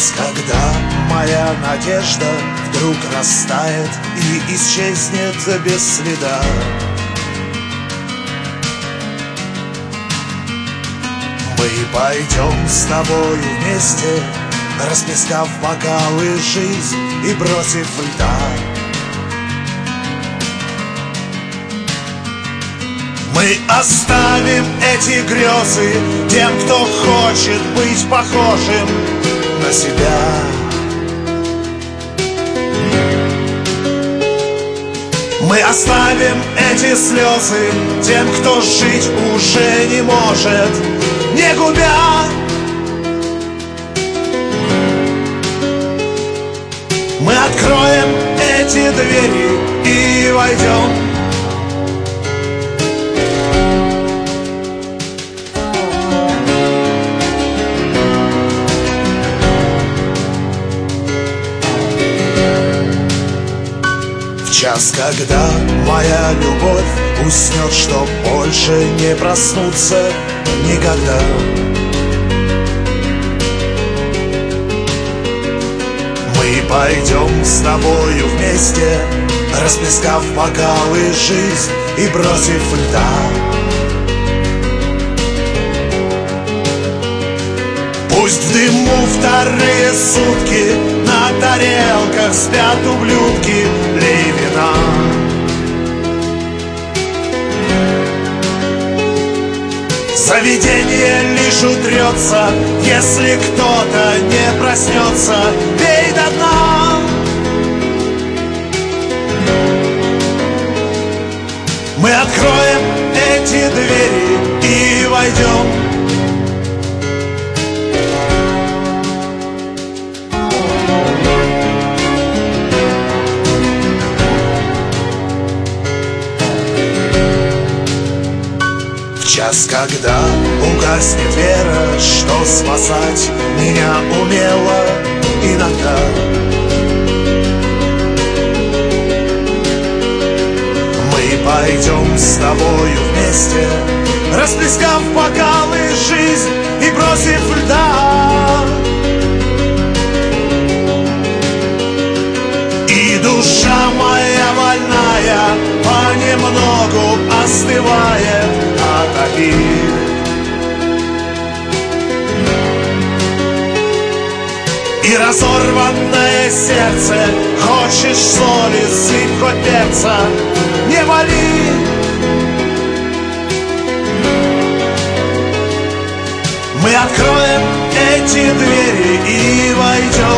час, когда моя надежда вдруг растает и исчезнет без следа. Мы пойдем с тобою вместе, расплескав бокалы жизнь и бросив льда. Мы оставим эти грезы тем, кто хочет быть похожим на себя. Мы оставим эти слезы тем, кто жить уже не может, не губя. Мы откроем эти двери и войдем. В час, когда моя любовь уснет, чтоб больше не проснуться никогда. Мы пойдем с тобою вместе, расплескав бокалы жизнь и бросив льда. Пусть в дыму вторые сутки на тарелках спят ублюдки, лей вина. Заведение лишь утрется, если кто-то не проснется, пей до дна. Мы откроем эти двери и войдем. В час, когда угаснет вера, что спасать меня умела иногда. Мы пойдем с тобою вместе, расплескав бокалы жизнь и бросив льда. И душа моя больная понемногу остывает от обид. И разорванное сердце хочешь соли, сыпь хоть перца, не вали. Мы откроем эти двери и войдем.